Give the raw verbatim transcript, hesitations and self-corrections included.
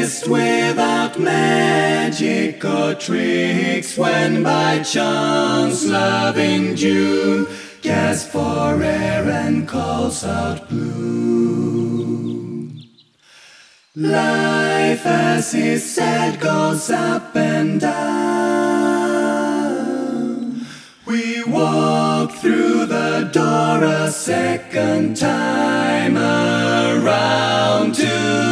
exist without magic or tricks. When by chance loving June gasps for air and calls out blue. Life as is said goes up and down. We walk through the door a second time around to